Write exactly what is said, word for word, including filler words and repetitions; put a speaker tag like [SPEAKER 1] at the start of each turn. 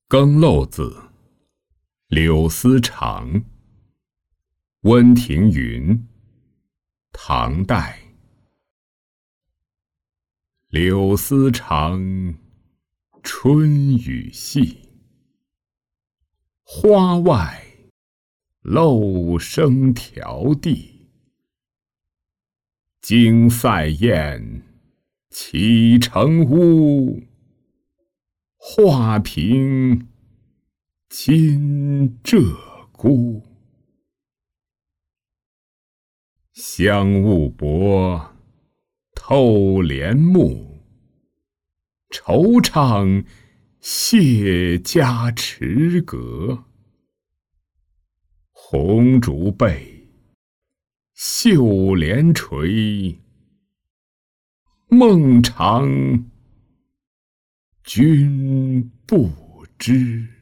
[SPEAKER 1] 更漏字，柳丝长。温庭筠，唐代。柳丝长，春雨细。花外漏声迢递。惊塞雁，起城乌。画屏今鹧鸪。香雾薄，透帘幕。惆怅谢家池阁。红烛背，绣帘垂。梦长君不知。